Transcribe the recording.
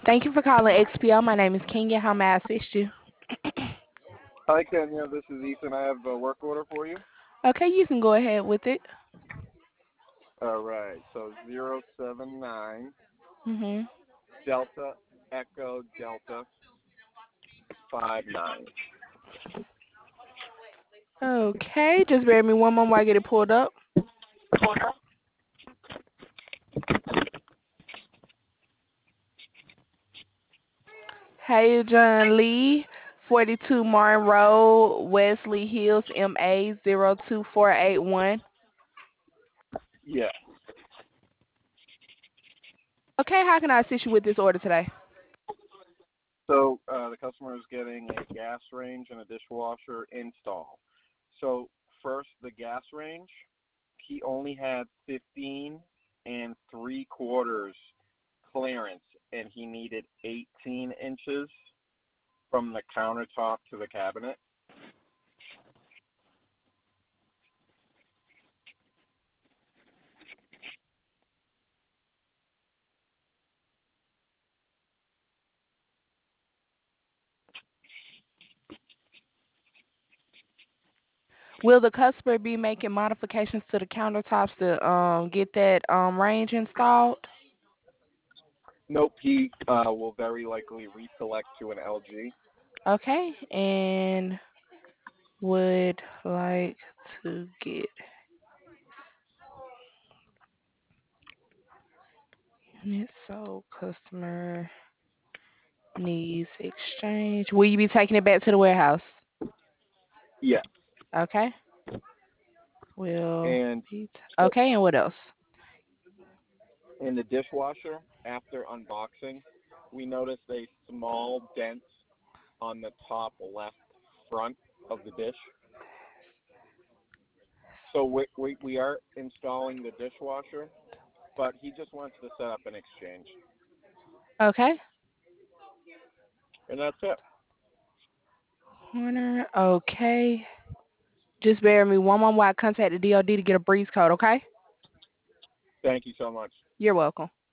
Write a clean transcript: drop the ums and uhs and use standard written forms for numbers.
Thank you for calling XPO. My name is Kenya. How may I assist you? Hi, Kenya. This is Ethan. I have a work order for you. Okay, you can go ahead with it. All right. So 079 Mhm. Delta Echo Delta 59. Okay, just bear with me one moment while I get it pulled up. Hey, John Lee, 42 Martin Road, Wesley Hills, MA 02481. Yeah. Okay, how can I assist you with this order today? So the customer is getting a gas range and a dishwasher install. So first, the gas range, he only had 15 and 3/4 clearance, and he needed 18 inches from the countertop to the cabinet. Will the customer be making modifications to the countertops to get that range installed? Nope, he will very likely reselect to an LG. Okay, and would like to get unit so customer needs exchange. Will you be taking it back to the warehouse? Yeah, Okay. Will and be okay, and what else? in the dishwasher, after unboxing, we noticed a small dent on the top left front of the dish. So we are installing the dishwasher, but he just wants to set up an exchange, Okay. and that's it. Corner. Okay. Just bear with me one moment while I contact the DOD to get a breeze code, okay? Thank you so much. You're welcome.